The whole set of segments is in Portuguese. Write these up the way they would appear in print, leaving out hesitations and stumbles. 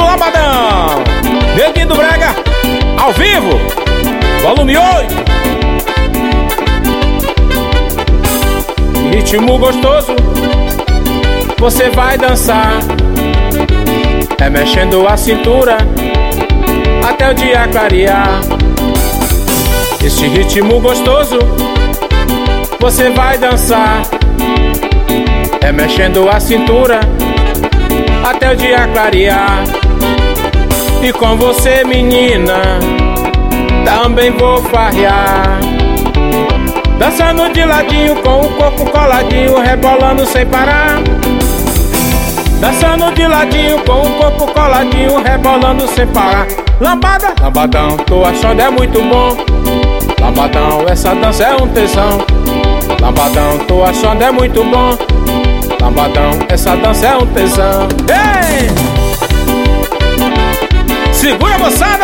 Lambadão, Neguinho do Brega, ao vivo, volume 8. Ritmo gostoso, você vai dançar, mexendo a cintura até o dia clarear. Esse ritmo gostoso, você vai dançar, mexendo a cintura até o dia clarear. E com você, menina, também vou farrear, dançando de ladinho com o corpo coladinho, rebolando sem parar. Dançando de ladinho com o corpo coladinho, rebolando sem parar. Lambada, lambadão, tô achando é muito bom. Lambadão, essa dança é um tesão. Lambadão, tô achando é muito bom. Lambadão, essa dança é um tesão. Ei! Segura, moçada!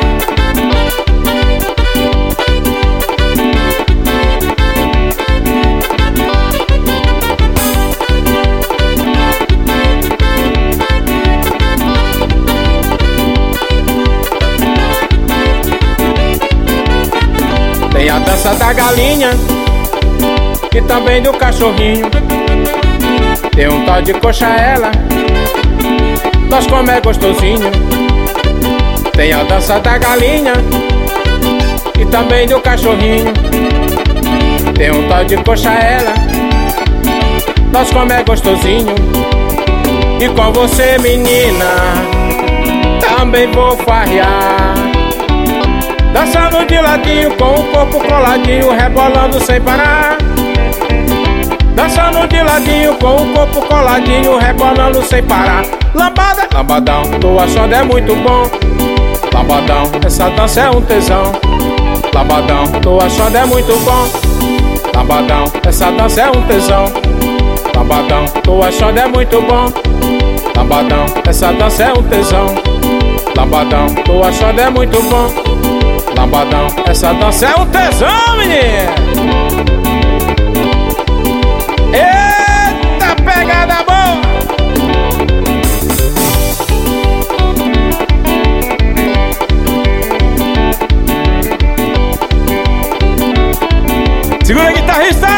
Tem a dança da galinha e também do cachorrinho. Tem um tal de coxa ela, nós como é gostosinho. Tem a dança da galinha e também do cachorrinho. Tem um tal de coxa ela, nós como é gostosinho. E com você, menina, também vou farrear, dançando de ladinho com o corpo coladinho, rebolando sem parar. Dançando de ladinho com o corpo coladinho, rebolando sem parar. Lambada, lambadão, tô achando é muito bom. Lambadão, essa dança é um tesão. Lambadão, tô achando é muito bom. Lambadão, essa dança é um tesão. Lambadão, tô achando é muito bom. Lambadão, essa dança é um tesão. Lambadão, tô achando é muito bom. Lambadão, essa dança é um tesão, menino. Eita, pegada boa! Segura aí, guitarrista!